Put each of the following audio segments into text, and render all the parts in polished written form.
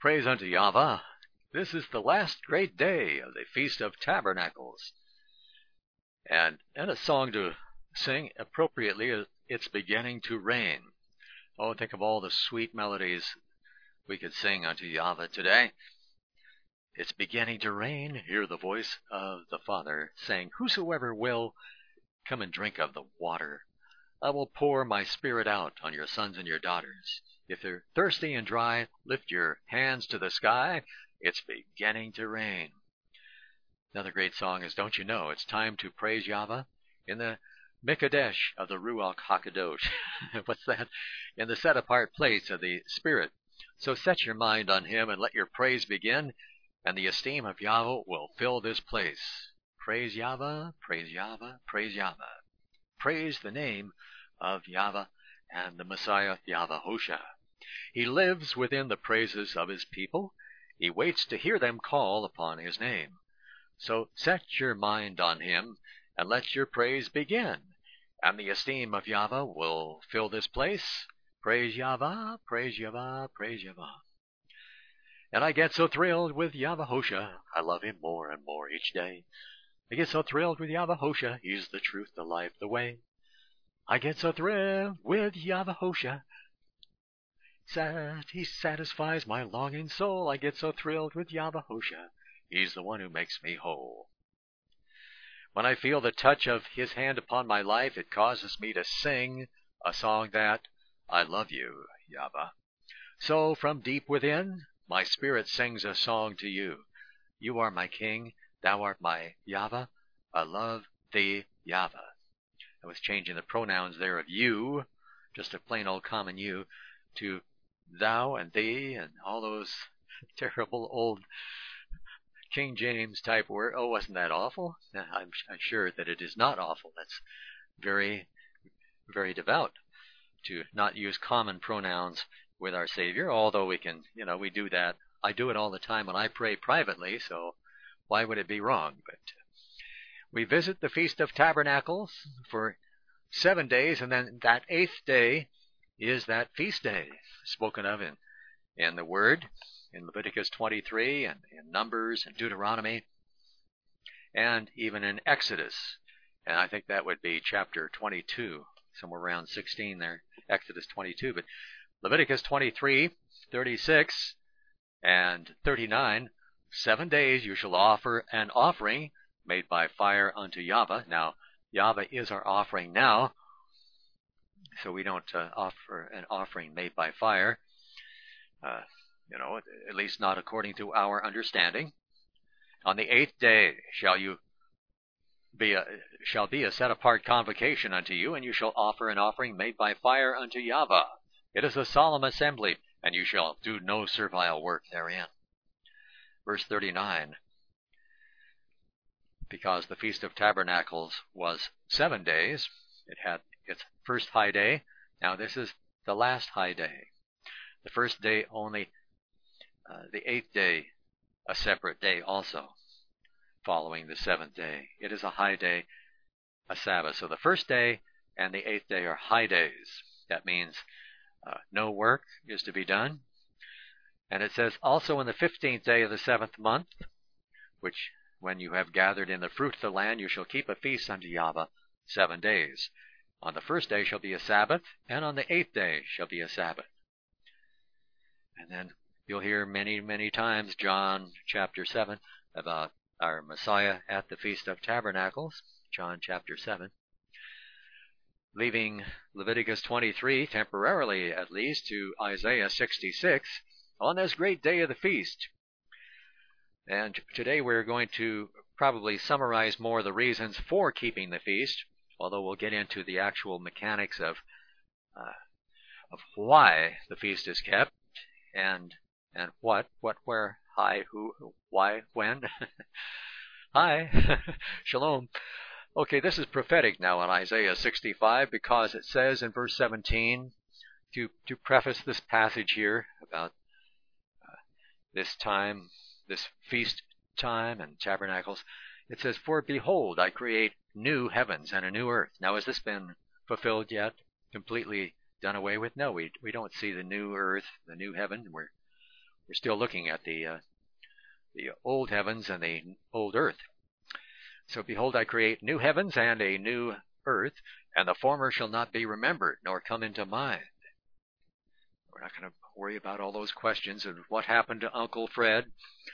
Praise unto Yahweh. This is the last great day of the Feast of Tabernacles. And a song to sing appropriately is It's Beginning to Rain. Oh, think of all the sweet melodies we could sing unto Yahweh today. It's beginning to rain. Hear the voice of the Father saying, Whosoever will, come and drink of the water. I will pour my Spirit out on your sons and your daughters. If they're thirsty and dry, lift your hands to the sky. It's beginning to rain. Another great song is Don't You Know It's Time to Praise Yahweh in the Mikadesh of the Ruach HaKadosh. What's that? In the set-apart place of the Spirit. So set your mind on Him and let your praise begin, and the esteem of Yahweh will fill this place. Praise Yahweh, praise Yahweh, praise Yahweh. Praise the name of Yahweh and the Messiah Yahweh-Hosha. He lives within the praises of His people. He waits to hear them call upon His name. So set your mind on Him and let your praise begin, and the esteem of Yahweh will fill this place. Praise Yahweh, praise Yahweh, praise Yahweh. And I get so thrilled with Yahweh-Hosha. I love Him more and more each day. I get so thrilled with Yahweh-Hosha. He's the truth, the life, the way. I get so thrilled with Yahweh-Hosha. He satisfies my longing soul. I get so thrilled with Yahweh-Hosha. He's the one who makes me whole. When I feel the touch of His hand upon my life, it causes me to sing a song that I love you, Yahweh. So from deep within, my spirit sings a song to you. You are my King. Thou art my Yahweh. I love thee, Yahweh. I was changing the pronouns there of you, just a plain old common you, to thou and thee and all those terrible old King James type word. Oh, wasn't that awful? I'm sure that it is not awful. That's very, very devout to not use common pronouns with our Savior, although we can, we do that. I do it all the time when I pray privately, so why would it be wrong? But we visit the Feast of Tabernacles for 7 days, and then that 8th day is that feast day spoken of in the Word, in Leviticus 23, and in Numbers and Deuteronomy, and even in Exodus. And I think that would be chapter 22, somewhere around 16 there, Exodus 22. But Leviticus 23, 36, and 39, 7 days you shall offer an offering made by fire unto Yahweh. Now, Yahweh is our offering now, so we don't offer an offering made by fire, at least not according to our understanding. On the 8th day shall be a set-apart convocation unto you, and you shall offer an offering made by fire unto Yahweh. It is a solemn assembly, and you shall do no servile work therein. Verse 39, because the Feast of Tabernacles was 7 days, it had its first high day. Now this is the last high day. The first day only, the 8th day, a separate day also, following the 7th day. It is a high day, a Sabbath. So the first day and the 8th day are high days. That means no work is to be done. And it says, also in the 15th day of the 7th month, which when you have gathered in the fruit of the land, you shall keep a feast unto Yahweh 7 days. On the first day shall be a Sabbath, and on the 8th day shall be a Sabbath. And then you'll hear many, many times John chapter 7 about our Messiah at the Feast of Tabernacles, John chapter 7. Leaving Leviticus 23, temporarily at least, to Isaiah 66, on this great day of the feast. And today we're going to probably summarize more of the reasons for keeping the feast, although we'll get into the actual mechanics of why the feast is kept, and what, where, hi, who, why, when. Hi, shalom. Okay, this is prophetic now in Isaiah 65, because it says in verse 17, to preface this passage here about this time, this feast time and tabernacles, it says, For behold, I create new heavens and a new earth. Now, has this been fulfilled yet? Completely done away with? No, we don't see the new earth, the new heaven. we're still looking at the old heavens and the old earth. So behold, I create new heavens and a new earth, and the former shall not be remembered, nor come into mind. We're not going to worry about all those questions of what happened to Uncle Fred.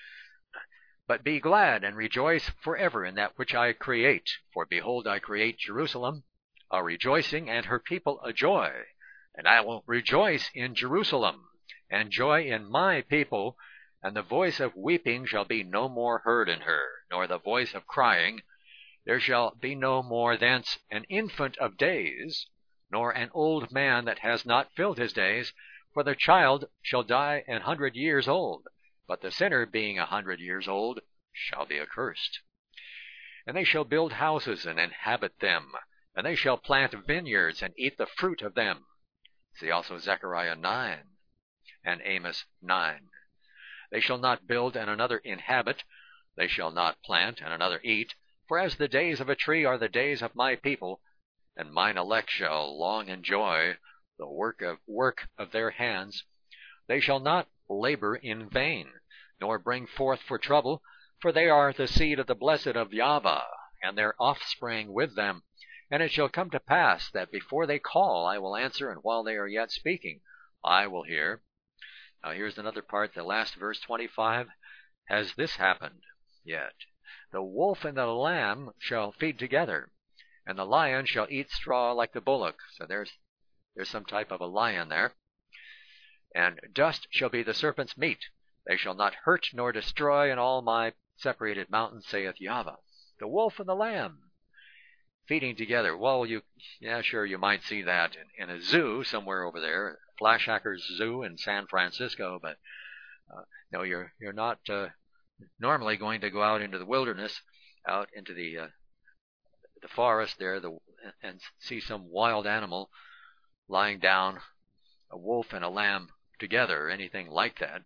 But be glad and rejoice forever in that which I create. For behold, I create Jerusalem a rejoicing, and her people a joy. And I will rejoice in Jerusalem, and joy in my people, and the voice of weeping shall be no more heard in her, nor the voice of crying. There shall be no more thence an infant of days, nor an old man that has not filled his days, for the child shall die 100 years old, but the sinner being 100 years old shall be accursed. And they shall build houses and inhabit them, and they shall plant vineyards and eat the fruit of them. See also Zechariah 9 and Amos 9. They shall not build and another inhabit, they shall not plant and another eat, for as the days of a tree are the days of my people, and mine elect shall long enjoy the work of their hands. They shall not labor in vain, nor bring forth for trouble, for they are the seed of the blessed of Yahweh, and their offspring with them. And it shall come to pass that before they call, I will answer, and while they are yet speaking, I will hear. Now here's another part, the last verse 25. Has this happened yet? The wolf and the lamb shall feed together, and the lion shall eat straw like the bullock. So there's some type of a lion there. And dust shall be the serpent's meat. They shall not hurt nor destroy in all my separated mountains, saith Yahweh. The wolf and the lamb feeding together. Well, you might see that in a zoo somewhere over there, Flashhackers Zoo in San Francisco, but no, you're not normally going to go out into the wilderness, out into the forest there, and see some wild animal lying down, a wolf and a lamb together, or anything like that.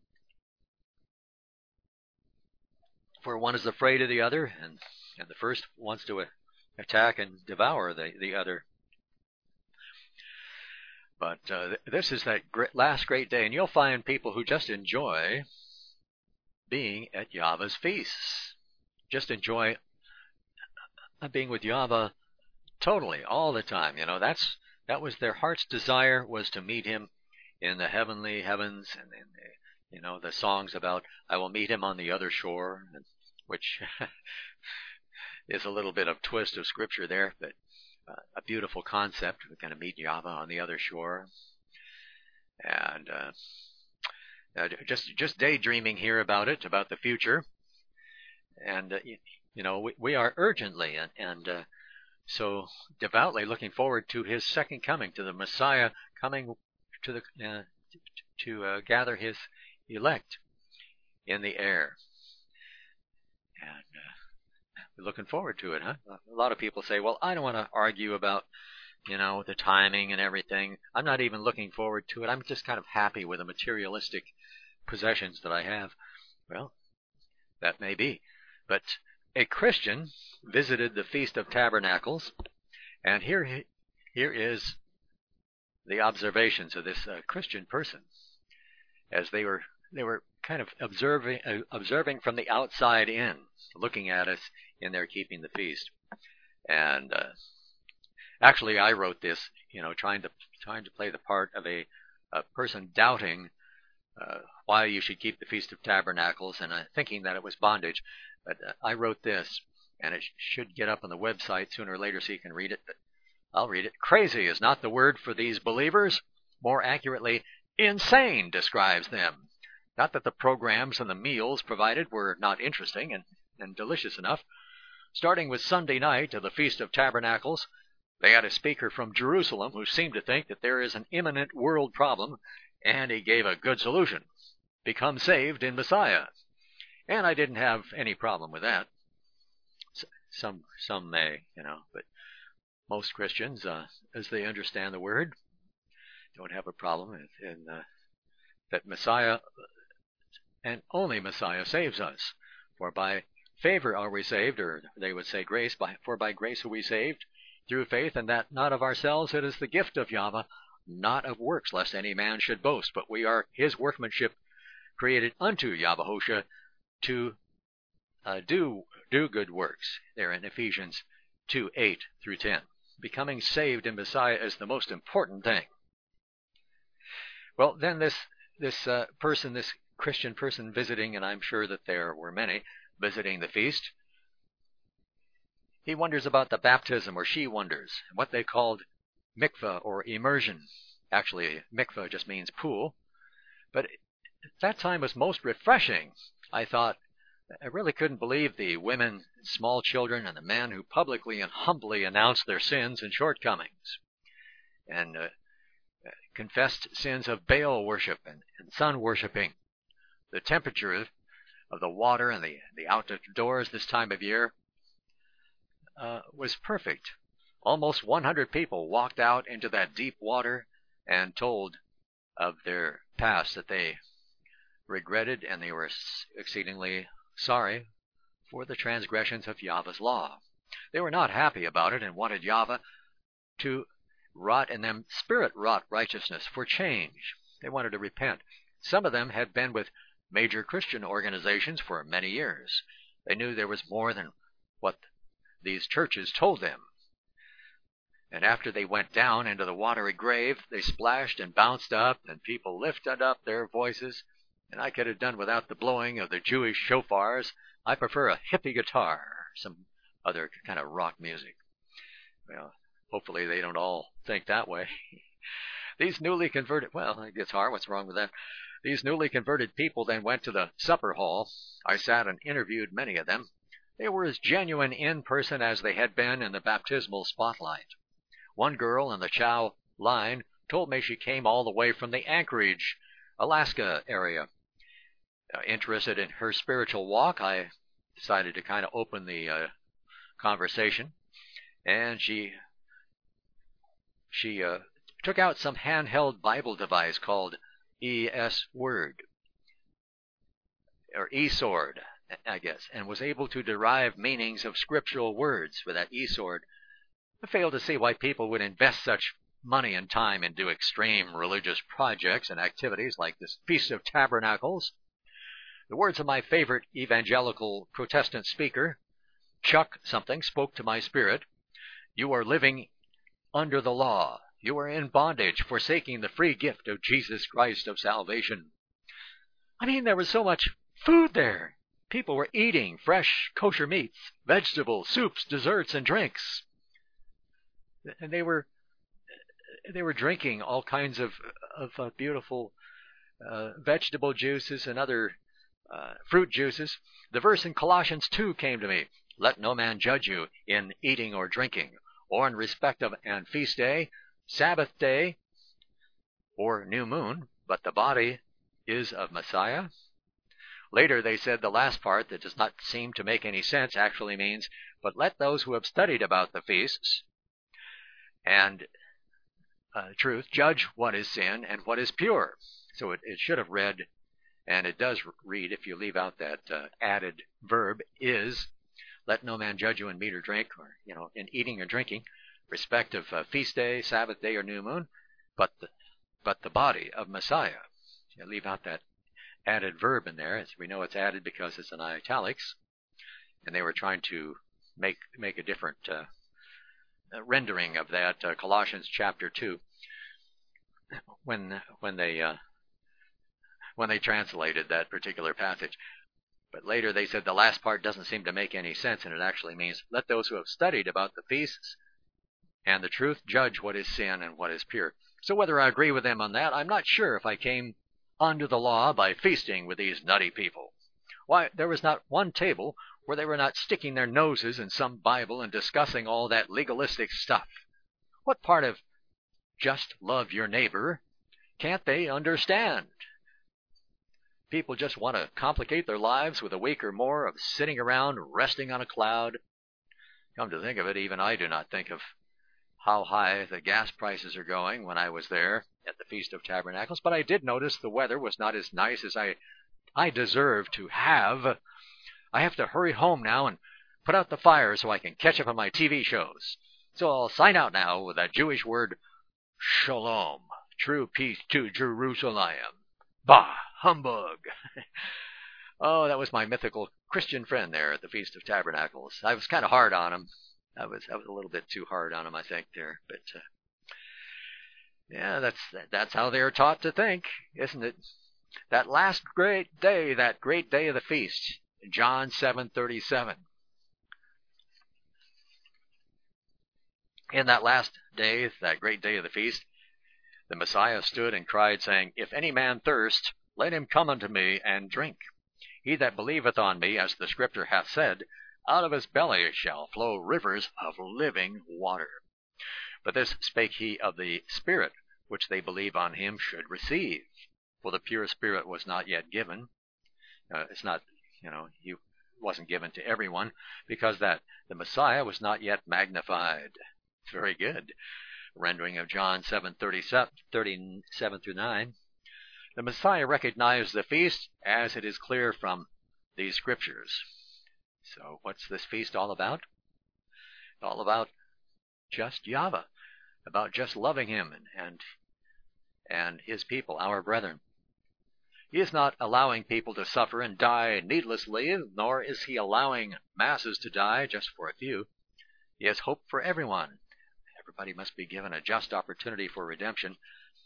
For one is afraid of the other, and the first wants to attack and devour the other. But this is that last great day, and you'll find people who just enjoy being at Yahweh's feasts, just enjoy being with Yahweh totally, all the time. That was their heart's desire, was to meet him in the heavenly heavens, and the songs about I will meet him on the other shore, which is a little bit of twist of scripture there, but a beautiful concept. We're going to meet Yahweh on the other shore, and just daydreaming here about it, about the future, and we are urgently and so devoutly looking forward to his second coming, to the Messiah coming to gather his elect in the air. And we're looking forward to it, huh? A lot of people say, well, I don't want to argue about, the timing and everything. I'm not even looking forward to it. I'm just kind of happy with the materialistic possessions that I have. Well, that may be. But a Christian visited the Feast of Tabernacles, and here is the observations of this Christian person, as they were kind of observing from the outside in, looking at us in there keeping the feast. And actually, I wrote this, trying to play the part of a person doubting why you should keep the Feast of Tabernacles, and thinking that it was bondage. But I wrote this, and it should get up on the website sooner or later so you can read it. But I'll read it. Crazy is not the word for these believers. More accurately, insane describes them. Not that the programs and the meals provided were not interesting and delicious enough. Starting with Sunday night of the Feast of Tabernacles, they had a speaker from Jerusalem who seemed to think that there is an imminent world problem, and he gave a good solution. Become saved in Messiah. And I didn't have any problem with that. Some may, but most Christians, as they understand the word, don't have a problem in that Messiah and only Messiah saves us. For by favor are we saved, or they would say grace, for by grace are we saved through faith, and that not of ourselves, it is the gift of Yahweh, not of works, lest any man should boast. But we are his workmanship, created unto Yahweh to do good works. There in Ephesians 2:8 through 10. Becoming saved in Messiah is the most important thing. Well, then this Christian person visiting, and I'm sure that there were many visiting the feast, he wonders about the baptism, or she wonders, what they called mikveh or immersion. Actually, mikveh just means pool. But that time was most refreshing. I thought, I really couldn't believe the women, small children, and the men who publicly and humbly announced their sins and shortcomings, and confessed sins of Baal worship and sun worshiping. The temperature of the water and the outdoors this time of year was perfect. Almost 100 people walked out into that deep water and told of their past that they regretted, and they were exceedingly sorry for the transgressions of Yahweh's law. They were not happy about it and wanted Yahweh to wrought in them spirit-wrought righteousness for change. They wanted to repent. Some of them had been with major Christian organizations for many years. They knew there was more than what these churches told them. And after they went down into the watery grave, they splashed and bounced up, and people lifted up their voices. And I could have done without the blowing of the Jewish shofars. I prefer a hippie guitar, some other kind of rock music. Well, hopefully they don't all think that way. These newly converted, well, a guitar, what's wrong with that? These newly converted people then went to the supper hall. I sat and interviewed many of them. They were as genuine in person as they had been in the baptismal spotlight. One girl in the chow line told me she came all the way from the Anchorage, Alaska area. Interested in her spiritual walk, I decided to kind of open the conversation, and she took out some handheld Bible device called ES-Word, or eSword, I guess, and was able to derive meanings of scriptural words with that eSword. I failed to see why people would invest such money and time into extreme religious projects and activities like this Feast of Tabernacles. The words of my favorite evangelical Protestant speaker, Chuck something, spoke to my spirit. You are living under the law. You are in bondage, forsaking the free gift of Jesus Christ of salvation. I mean, there was so much food there. People were eating fresh kosher meats, vegetables, soups, desserts, and drinks. And they were drinking all kinds of beautiful vegetable juices and other fruit juices. The verse in Colossians 2 came to me. Let no man judge you in eating or drinking, or in respect of an feast day, Sabbath day, or new moon, but the body is of Messiah. Later they said the last part that does not seem to make any sense actually means, but let those who have studied about the feasts and truth judge what is sin and what is pure. So it should have read, and it does read if you leave out that added verb, is, let no man judge you in meat or drink, or in eating or drinking, respect of feast day, Sabbath day, or new moon, but the body of Messiah. You leave out that added verb in there. As we know, it's added because it's in italics, and they were trying to make a different rendering of that. Colossians chapter 2, when they translated that particular passage. But later they said the last part doesn't seem to make any sense, and it actually means, let those who have studied about the feasts and the truth judge what is sin and what is pure. So whether I agree with them on that, I'm not sure if I came under the law by feasting with these nutty people. Why, there was not one table where they were not sticking their noses in some Bible and discussing all that legalistic stuff. What part of just love your neighbor can't they understand? People just want to complicate their lives with a week or more of sitting around resting on a cloud. Come to think of it, even I do not think of how high the gas prices are going when I was there at the Feast of Tabernacles, but I did notice the weather was not as nice as I deserve to have. I have to hurry home now and put out the fire so I can catch up on my TV shows. So I'll sign out now with that Jewish word, shalom, true peace to Jerusalem. Bah! humbug. Oh, that was my mythical Christian friend there at the Feast of Tabernacles. I was kind of hard on him. I was a little bit too hard on him, I think, there. But yeah, that's how they're taught to think, isn't it? That last great day of the feast, John 7:37. In that last day, that great day of the feast, the Messiah stood and cried, saying, "If any man thirst, let him come unto me and drink. He that believeth on me, as the Scripture hath said, out of his belly shall flow rivers of living water. But this spake he of the Spirit, which they believe on him should receive. For the pure Spirit was not yet given." He wasn't given to everyone, because that the Messiah was not yet magnified. Very good. Rendering of John 7:37 through 9. The Messiah recognized the feast, as it is clear from these scriptures. So what's this feast all about? All about just Yahweh, about just loving him and his people, our brethren. He is not allowing people to suffer and die needlessly, nor is he allowing masses to die just for a few. He has hope for everyone. Everybody must be given a just opportunity for redemption.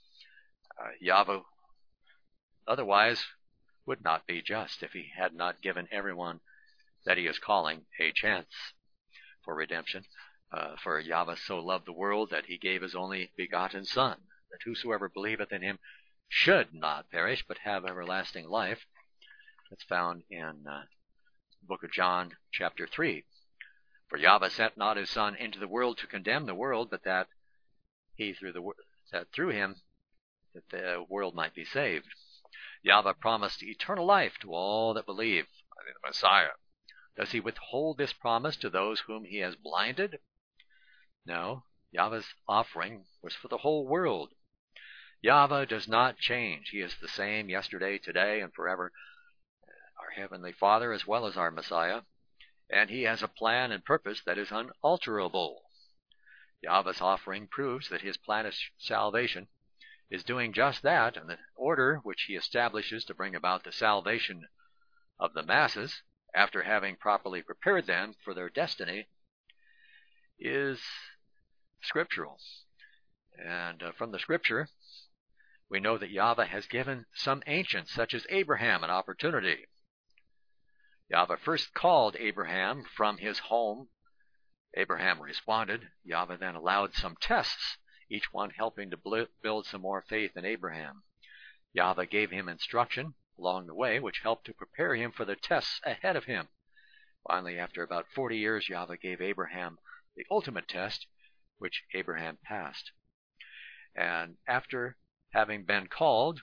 Yahweh otherwise would not be just if he had not given everyone that he is calling a chance for redemption. For Yahweh so loved the world that he gave his only begotten Son, that whosoever believeth in him should not perish, but have everlasting life. That's found in the book of John, chapter 3. For Yahweh sent not his Son into the world to condemn the world, but that through him that the world might be saved. Yahweh promised eternal life to all that believe in the Messiah. Does he withhold this promise to those whom he has blinded? No, Yahweh's offering was for the whole world. Yahweh does not change. He is the same yesterday, today, and forever, our Heavenly Father as well as our Messiah, and he has a plan and purpose that is unalterable. Yahweh's offering proves that his plan of salvation is doing just that, and the order which he establishes to bring about the salvation of the masses, after having properly prepared them for their destiny, is scriptural. And from the Scripture, we know that Yahweh has given some ancients, such as Abraham, an opportunity. Yahweh first called Abraham from his home. Abraham responded. Yahweh then allowed some tests, each one helping to build some more faith in Abraham. Yahweh gave him instruction along the way, which helped to prepare him for the tests ahead of him. Finally, after about 40 years, Yahweh gave Abraham the ultimate test, which Abraham passed. And after having been called,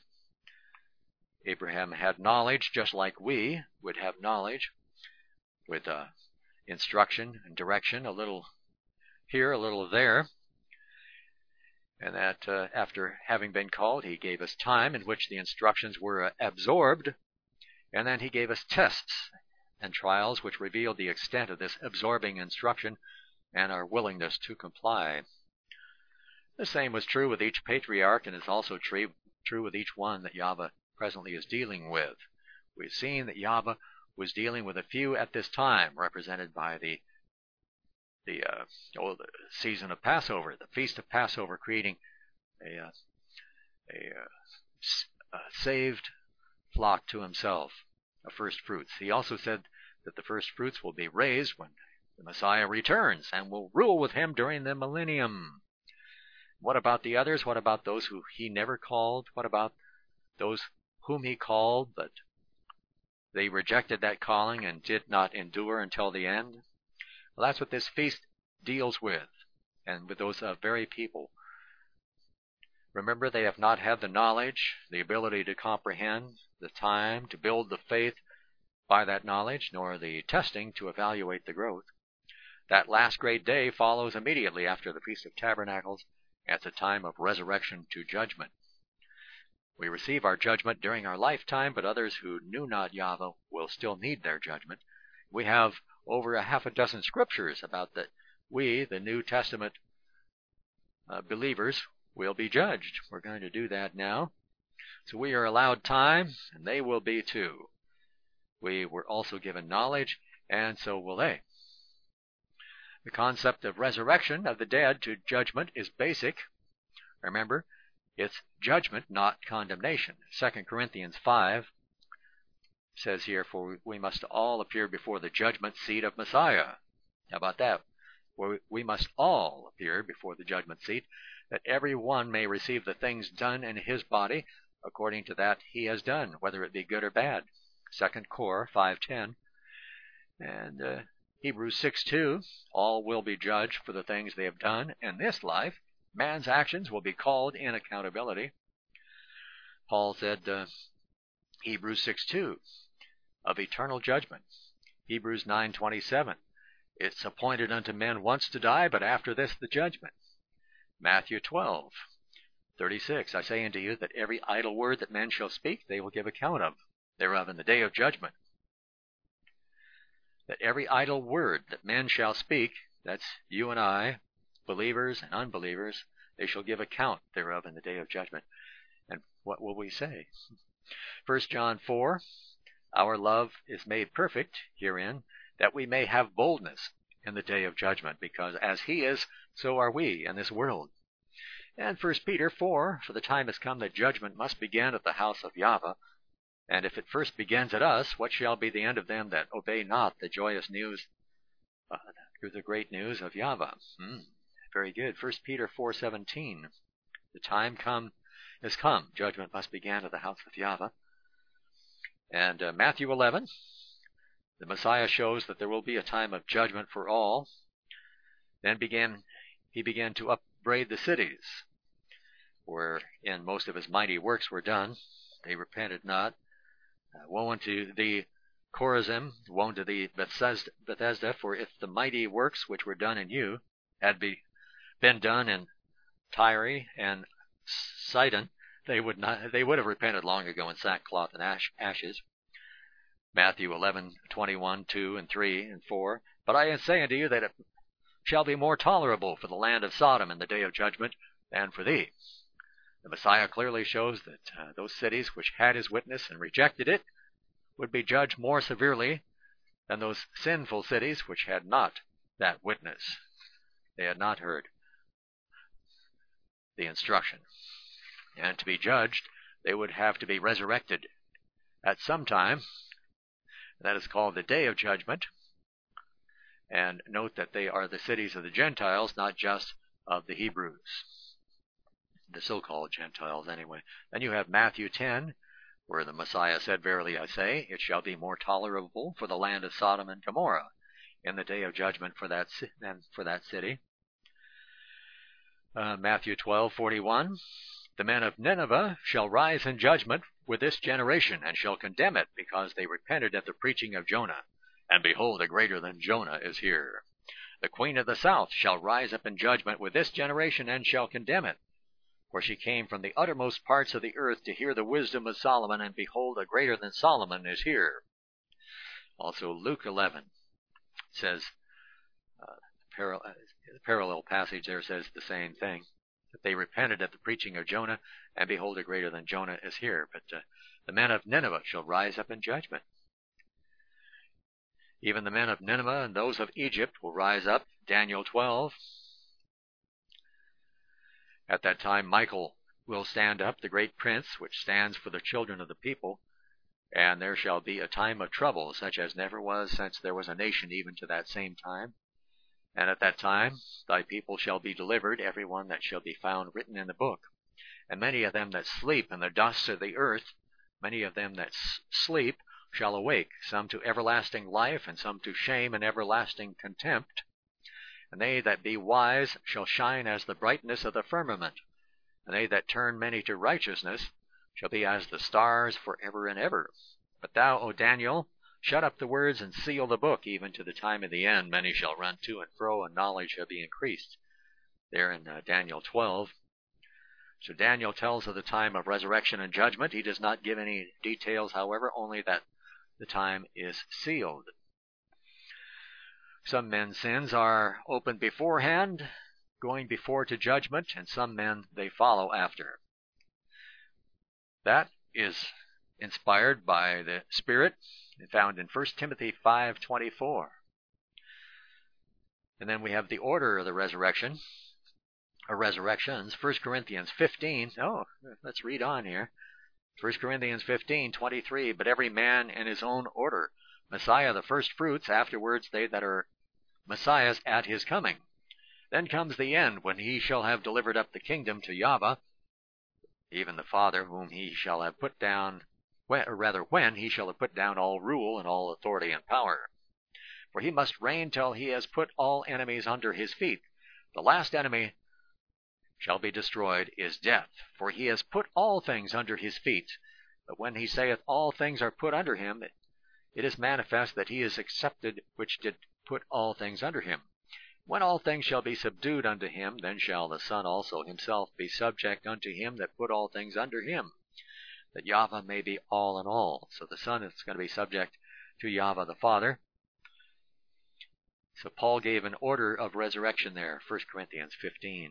Abraham had knowledge just like we would have knowledge, with instruction and direction, a little here, a little there. And that after having been called, he gave us time in which the instructions were absorbed, and then he gave us tests and trials which revealed the extent of this absorbing instruction and our willingness to comply. The same was true with each patriarch, and is also true with each one that Yahweh presently is dealing with. We've seen that Yahweh was dealing with a few at this time, represented by the season of Passover, the Feast of Passover, creating a saved flock to himself, of first fruits. He also said that the first fruits will be raised when the Messiah returns and will rule with him during the millennium. What about the others? What about those who he never called? What about those whom he called, but they rejected that calling and did not endure until the end? Well, that's what this feast deals with, and with those very people. Remember, they have not had the knowledge, the ability to comprehend, the time to build the faith by that knowledge, nor the testing to evaluate the growth. That last great day follows immediately after the Feast of Tabernacles. It's a time of resurrection to judgment. We receive our judgment during our lifetime, but others who knew not Yahweh will still need their judgment. We have over a half a dozen scriptures about that we, the New Testament believers, will be judged. We're going to do that now. So we are allowed time, and they will be too. We were also given knowledge, and so will they. The concept of resurrection of the dead to judgment is basic. Remember, it's judgment, not condemnation. 2 Corinthians 5 says here, for we must all appear before the judgment seat of Messiah. How about that? We must all appear before the judgment seat, that every one may receive the things done in his body according to that he has done, whether it be good or bad. 2 Cor 5:10. And Hebrews 6:2, all will be judged for the things they have done in this life. Man's actions will be called in accountability. Paul said, Hebrews 6:2, of eternal judgment. Hebrews 9:27, it's appointed unto men once to die, but after this the judgment. Matthew 12:36, I say unto you that every idle word that men shall speak, they will give account of thereof in the day of judgment. That every idle word that men shall speak, that's you and I, believers and unbelievers, they shall give account thereof in the day of judgment. And what will we say? 1 John 4, our love is made perfect herein, that we may have boldness in the day of judgment, because as he is, so are we in this world. And 1 Peter 4, for the time has come that judgment must begin at the house of Yahweh. And if it first begins at us, what shall be the end of them that obey not the joyous news, the great news of Yahweh? Very good. 1 Peter 4:17. The time has come. Judgment must begin at the house of Yahweh. And Matthew 11. The Messiah shows that there will be a time of judgment for all. Then he began to upbraid the cities, wherein most of his mighty works were done. They repented not. Woe unto thee, Chorazin, woe unto thee, Bethesda, for if the mighty works which were done in you had been done in Tyre and Sidon, they would have repented long ago in sackcloth and ashes. Matthew 11:21, 2 and 3 and 4. But I say unto you that it shall be more tolerable for the land of Sodom in the day of judgment than for thee. The Messiah clearly shows that those cities which had his witness and rejected it would be judged more severely than those sinful cities which had not that witness. They had not heard the instruction. And to be judged, they would have to be resurrected at some time. That is called the day of judgment. And note that they are the cities of the Gentiles, not just of the Hebrews. The so-called Gentiles, anyway. Then you have Matthew 10, where the Messiah said, verily I say, it shall be more tolerable for the land of Sodom and Gomorrah in the day of judgment than for that city. Matthew 12:41, the men of Nineveh shall rise in judgment with this generation, and shall condemn it, because they repented at the preaching of Jonah. And behold, a greater than Jonah is here. The queen of the south shall rise up in judgment with this generation, and shall condemn it. For she came from the uttermost parts of the earth to hear the wisdom of Solomon, and behold, a greater than Solomon is here. Also Luke 11 says, the parallel passage there says the same thing, that they repented at the preaching of Jonah, and behold, a greater than Jonah is here. But the men of Nineveh shall rise up in judgment. Even the men of Nineveh and those of Egypt will rise up. Daniel 12. At that time Michael will stand up, the great prince, which stands for the children of the people, and there shall be a time of trouble, such as never was since there was a nation even to that same time. And at that time thy people shall be delivered, every one that shall be found written in the book. And many of them that sleep in the dust of the earth, many of them that sleep shall awake, some to everlasting life, and some to shame and everlasting contempt. And they that be wise shall shine as the brightness of the firmament, and they that turn many to righteousness shall be as the stars for ever and ever. But thou, O Daniel, shut up the words and seal the book, even to the time of the end. Many shall run to and fro, and knowledge shall be increased. There in Daniel 12. So Daniel tells of the time of resurrection and judgment. He does not give any details, however, only that the time is sealed. Some men's sins are opened beforehand, going before to judgment, and some men they follow after. That is inspired by the Spirit, found in 1 Timothy 5:24. And then we have the order of the resurrection, or resurrections, 1 Corinthians 15. Oh, let's read on here. 1 Corinthians 15:23. But every man in his own order, Messiah the first fruits, afterwards they that are Messiahs at his coming. Then comes the end, when he shall have delivered up the kingdom to Yahweh, even the Father, whom he shall have put down, when he shall have put down all rule and all authority and power. For he must reign till he has put all enemies under his feet. The last enemy shall be destroyed is death, for he has put all things under his feet. But when he saith all things are put under him, it is manifest that he is accepted which did put all things under him. When all things shall be subdued unto him, then shall the Son also himself be subject unto him that put all things under him, that Yahweh may be all in all. So the Son is going to be subject to Yahweh the Father. So Paul gave an order of resurrection there, 1 Corinthians 15.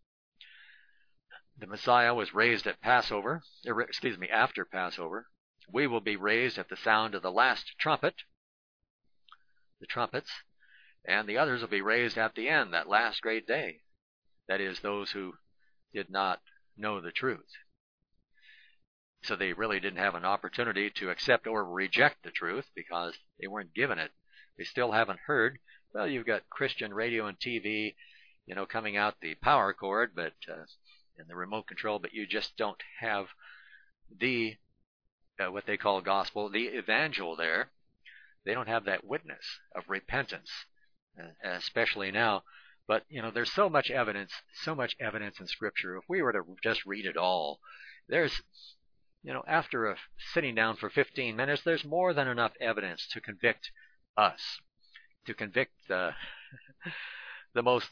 The Messiah was raised at Passover, after Passover. We will be raised at the sound of the last trumpet, the trumpets, and the others will be raised at the end, that last great day. That is, those who did not know the truth. So they really didn't have an opportunity to accept or reject the truth because they weren't given it. They still haven't heard. Well, you've got Christian radio and TV, coming out the power cord, but and the remote control, but you just don't have the what they call gospel, the evangel there. They don't have that witness of repentance, especially now. But there's so much evidence in Scripture. If we were to just read it all, there's after sitting down for 15 minutes, there's more than enough evidence to convict us, to convict the most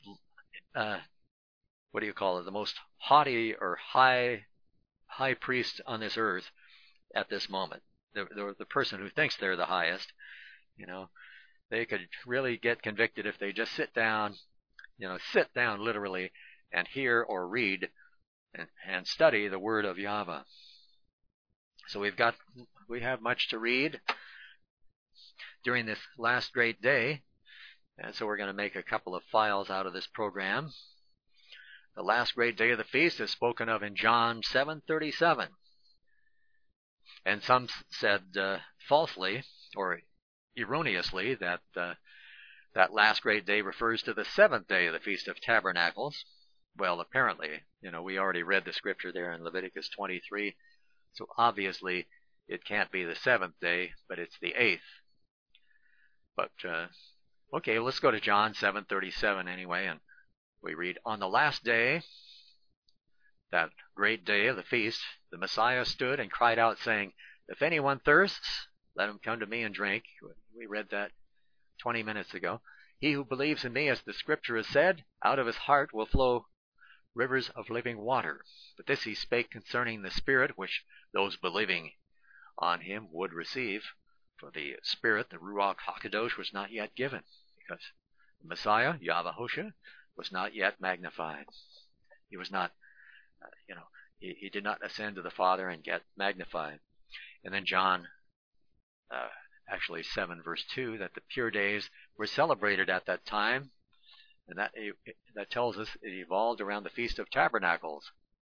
the most haughty or high priest on this earth at this moment. The person who thinks they're the highest, they could really get convicted if they just sit down literally and hear or read and study the Word of Yahweh. So we have much to read during this last great day, and so we're going to make a couple of files out of this program. The last great day of the feast is spoken of in John 7:37. And some said falsely or erroneously that that last great day refers to the seventh day of the Feast of Tabernacles. Well, apparently, we already read the scripture there in Leviticus 23, so obviously it can't be the seventh day, but it's the eighth. But, okay, let's go to John 7:37 anyway, and we read, On the last day, that great day of the feast, the Messiah stood and cried out, saying, If anyone thirsts, let him come to me and drink. We read that 20 minutes ago. He who believes in me, as the scripture has said, out of his heart will flow rivers of living water. But this he spake concerning the Spirit, which those believing on him would receive. For the Spirit, the Ruach HaKadosh, was not yet given, because the Messiah, Yahweh-Hosha, was not yet magnified. He was not, he did not ascend to the Father and get magnified. And then John, actually 7 verse 2, that the pure days were celebrated at that time. And that tells us it evolved around the Feast of Tabernacles.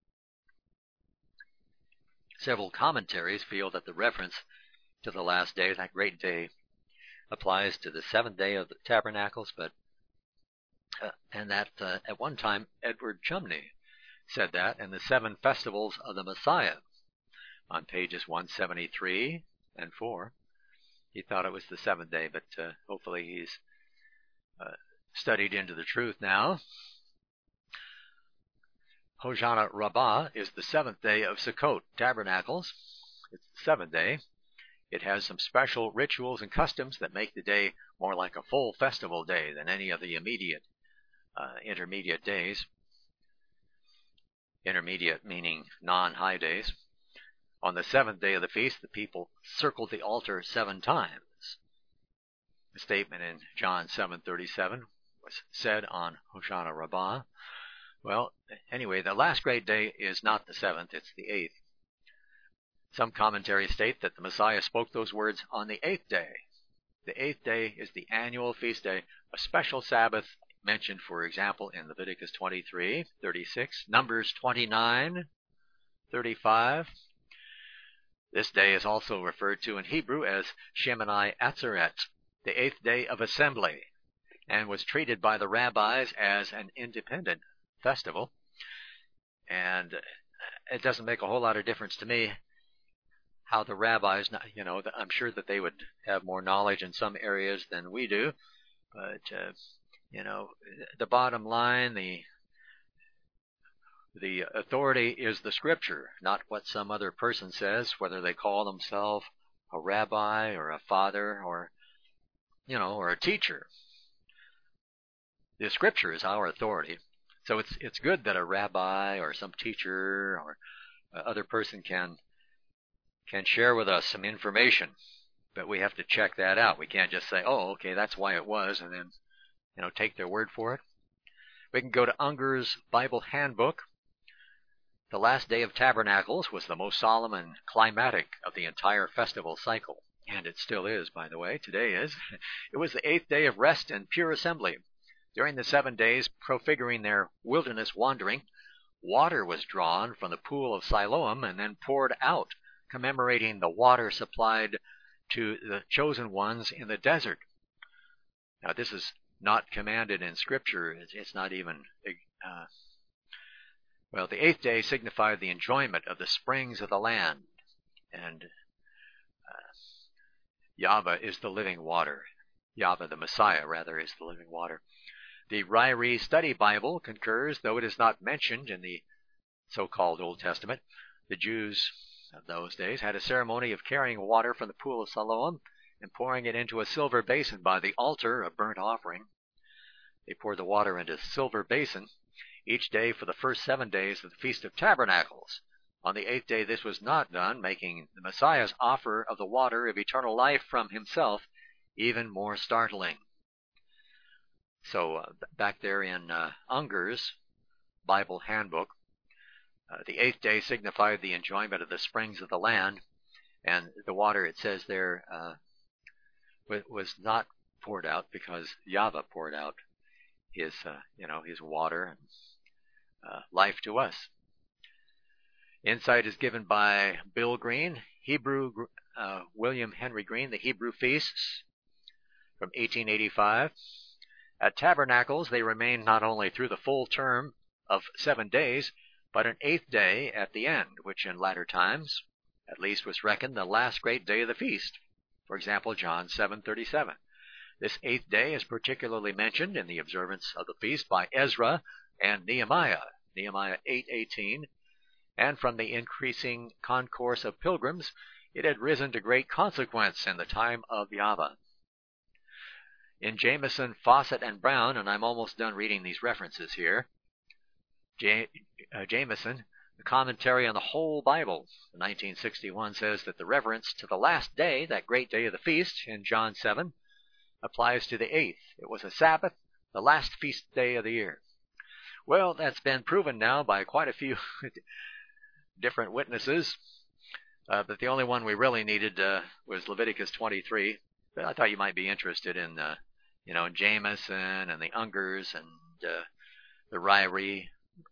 Several commentaries feel that the reference to the last day, that great day, applies to the seventh day of the Tabernacles, but and that at one time Edward Chumney said that in the 7 festivals of the Messiah on pages 173 and 4. He thought it was the seventh day, but hopefully he's studied into the truth now. Hoshana Rabbah is the seventh day of Sukkot Tabernacles. It's the seventh day. It has some special rituals and customs that make the day more like a full festival day than any of the intermediate days. Intermediate meaning non-high days. On the seventh day of the feast, the people circled the altar 7 times. The statement in John 7:37 was said on Hoshana Rabbah. Well, anyway, the last great day is not the 7th, it's the 8th. Some commentaries state that the Messiah spoke those words on the 8th day. The 8th day is the annual feast day, a special Sabbath mentioned, for example, in Leviticus 23:36, Numbers 29:35. This day is also referred to in Hebrew as Shemini Atzeret, the 8th day of assembly, and was treated by the rabbis as an independent festival. And it doesn't make a whole lot of difference to me how the rabbis, I'm sure that they would have more knowledge in some areas than we do, but the bottom line, the authority is the Scripture, not what some other person says, whether they call themselves a rabbi or a father or a teacher. The Scripture is our authority. So it's good that a rabbi or some teacher or other person can share with us some information, but we have to check that out. We can't just say, oh, okay, that's why it was, and then take their word for it. We can go to Unger's Bible Handbook. The last day of Tabernacles was the most solemn and climatic of the entire festival cycle, and it still is, by the way. Today is. It was the 8th day of rest and pure assembly. During the 7 days prefiguring their wilderness wandering, water was drawn from the pool of Siloam and then poured out, commemorating the water supplied to the chosen ones in the desert. Now, this is not commanded in Scripture. It's not even... the 8th day signified the enjoyment of the springs of the land, and Yahweh is the living water. Yahweh, the Messiah, rather, is the living water. The Ryrie Study Bible concurs, though it is not mentioned in the so-called Old Testament. The Jews of those days had a ceremony of carrying water from the pool of Siloam and pouring it into a silver basin by the altar of burnt offering. They poured the water into a silver basin each day for the first 7 days of the Feast of Tabernacles. On the 8th day this was not done, making the Messiah's offer of the water of eternal life from himself even more startling. So back there in Unger's Bible Handbook, the 8th day signified the enjoyment of the springs of the land, and the water, it says there, was not poured out because Yahweh poured out his water and life to us. Insight is given by Bill Green, William Henry Green, The Hebrew Feasts from 1885. At Tabernacles, they remained not only through the full term of 7 days, but an 8th day at the end, which in latter times, at least, was reckoned the last great day of the feast. For example, John 7:37. This 8th day is particularly mentioned in the observance of the feast by Ezra and Nehemiah 8:18, and from the increasing concourse of pilgrims, it had risen to great consequence in the time of Yahweh. In Jameson, Fawcett, and Brown, and I'm almost done reading these references here, Jameson, the commentary on the whole Bible, 1961, says that the reference to the last day, that great day of the feast, in John 7, applies to the 8th. It was a Sabbath, the last feast day of the year. Well, that's been proven now by quite a few different witnesses, but the only one we really needed was Leviticus 23. But I thought you might be interested in, Jameson and the Ungers and the Ryrie.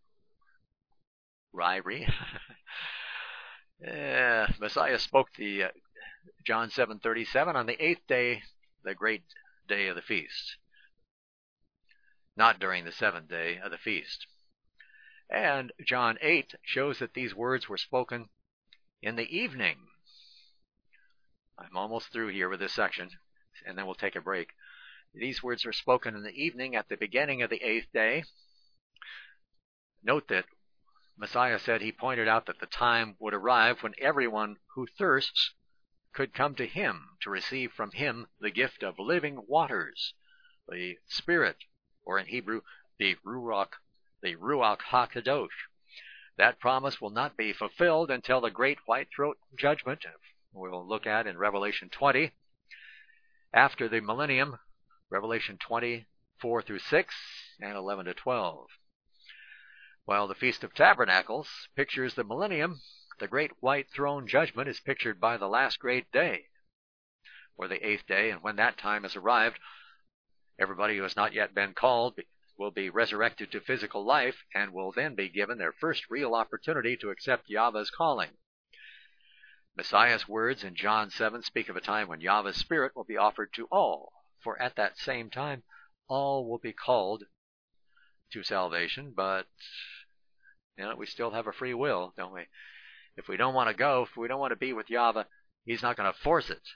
Messiah spoke the John 7:37 on the 8th day, the great day of the feast, not during the 7th day of the feast. And John 8 shows that these words were spoken in the evening. I'm almost through here with this section, and then we'll take a break. These words were spoken in the evening at the beginning of the 8th day. Note that Messiah said he pointed out that the time would arrive when everyone who thirsts could come to him to receive from him the gift of living waters, the Spirit, or in Hebrew, the Ruach HaKadosh. That promise will not be fulfilled until the great white throat judgment we'll look at in Revelation 20. After the millennium, Revelation 20:4 through 6 and 11 to 12. While the Feast of Tabernacles pictures the millennium, The great white throne judgment is pictured by the last great day, or the 8th day, and when that time has arrived, everybody who has not yet been called will be resurrected to physical life and will then be given their first real opportunity to accept Yahweh's calling. Messiah's words in John 7 speak of a time when Yahweh's Spirit will be offered to all, for at that same time all will be called to salvation, but we still have a free will, don't we? If we don't want to go, if we don't want to be with Yahweh, He's not going to force it.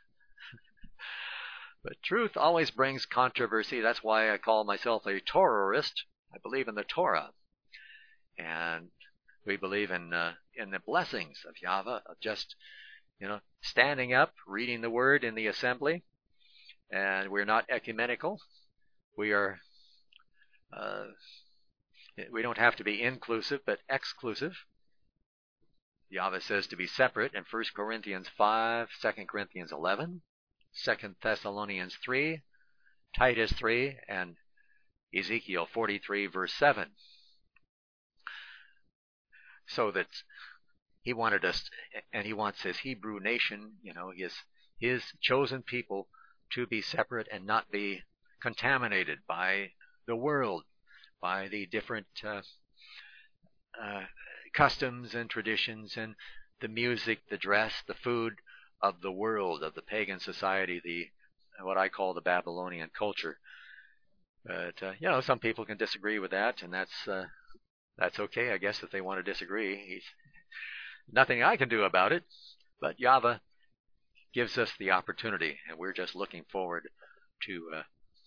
But truth always brings controversy. That's why I call myself a Torahist. I believe in the Torah. And we believe in the blessings of Yahweh, of just, standing up, reading the Word in the assembly. And we're not ecumenical. We are, we don't have to be inclusive, but exclusive. Yahweh says to be separate in 1 Corinthians 5, 2 Corinthians 11, 2 Thessalonians 3, Titus 3, and Ezekiel 43, verse 7. So that He wanted us, and He wants His Hebrew nation, His chosen people, to be separate and not be contaminated by the world, by the different customs and traditions and the music, the dress, the food of the world, of the pagan society, what I call the Babylonian culture. But some people can disagree with that, and that's okay, I guess, if they want to disagree. Nothing I can do about it, but Yahweh gives us the opportunity, and we're just looking forward to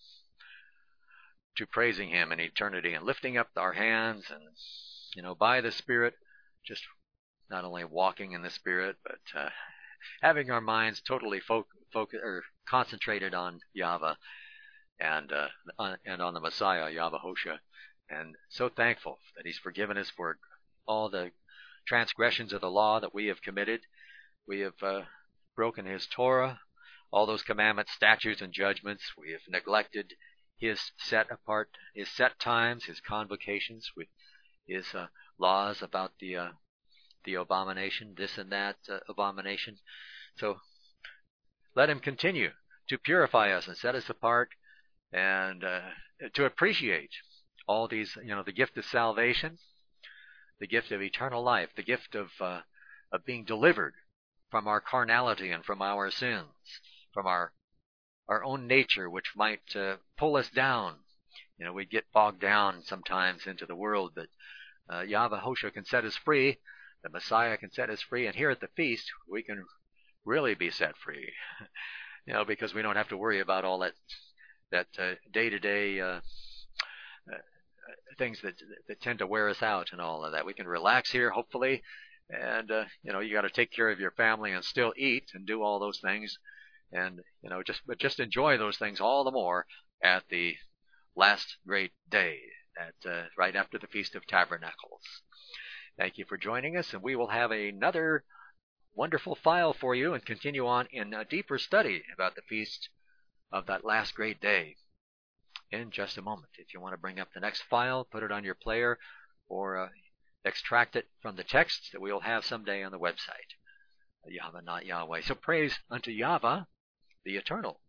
praising Him in eternity and lifting up our hands and, by the Spirit, just not only walking in the Spirit, but having our minds totally concentrated on Yahweh and on the Messiah, Yahweh-Hosha. And so thankful that He's forgiven us for all the transgressions of the law that we have committed. We have broken His Torah, all those commandments, statutes, and judgments. We have neglected His set times, His convocations, with His laws about the abomination, this and that abomination. So let Him continue to purify us and set us apart, and to appreciate all these, the gift of salvation, the gift of eternal life, the gift of being delivered from our carnality and from our sins, from our own nature, which might pull us down. We get bogged down sometimes into the world, but Yahweh-Hosha can set us free. The Messiah can set us free, and here at the feast we can really be set free, because we don't have to worry about all that day-to-day things that tend to wear us out and all of that. We can relax here, hopefully, and you got to take care of your family and still eat and do all those things, and just enjoy those things all the more at the last great day, right after the Feast of Tabernacles. Thank you for joining us, and we will have another wonderful file for you and continue on in a deeper study about the feast of that last great day in just a moment. If you want to bring up the next file, put it on your player, or extract it from the text that we'll have someday on the website. Yahweh, not Yahweh. So praise unto Yahweh, the Eternal.